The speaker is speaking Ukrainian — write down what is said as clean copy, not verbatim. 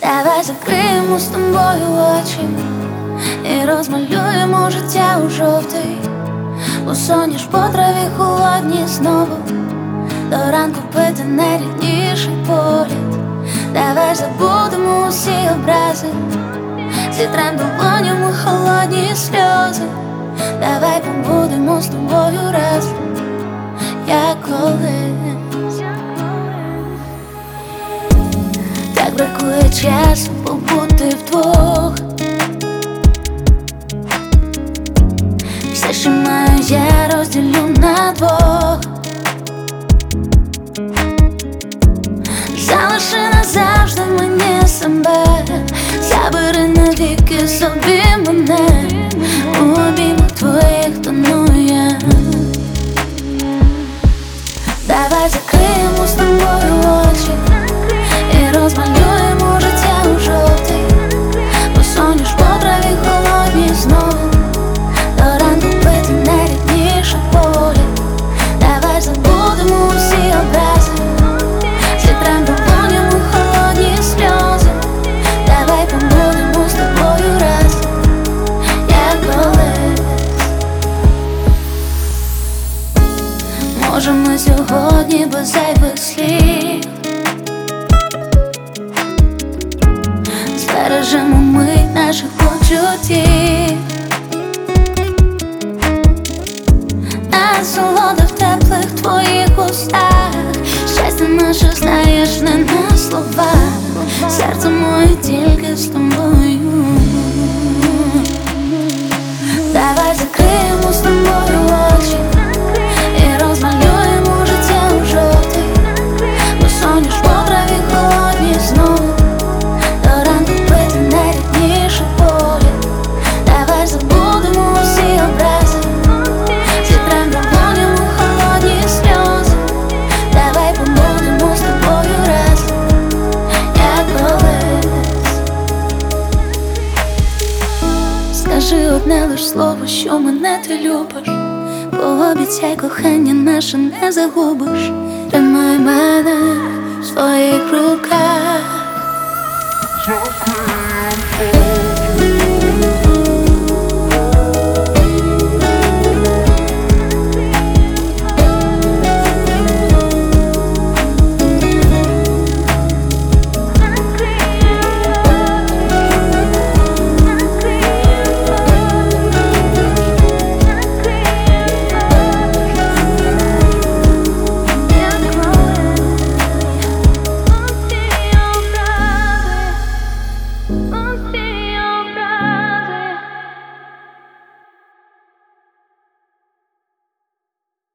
Давай закриємо з тобою очі і розмалюємо життя у жовтий. Усоніш по траві холодні знову, до ранку пити найрідніший погляд. Давай забудемо усі образи, зітрем долонями холодні сльози. Давай побудемо з тобою раз, як колись. Так бракує часу побути вдвох. Все, що маю, я розділю на двох. Залиши назавжди мені себе, забери навіки собі мене. У обіймах твоїх тону я. Давай закриємо з тобою очі і розмалюємо життя у жовтий. Посоніш по траві холодні знову, до ранку пити найрідніший погляд. Давай забудемо усі образи, зітрем долонями холодні сльози. Давай побудемо з тобою раз, як колись. Може, ми сьогодні без зайвих слів збережемо мить наших почуттів. Насолода в теплих твоїх устах, щастя наше знаєш не на словах. Серце моє тільки з тобою. Давай закриємо з тобою очі і розмалюємо життя у жовтий. Посоніш по траві холодні знову, до ранку пити найрідніший погляд. Давай забудемо усі образи, зітрем долонями холодні сльози. Давай побудемо з тобою раз, як колись. Скажи одне лиш слово, що мене ти любиш. Пообіцяй, кохання наше не загубиш. Тримай мене в своїх руках.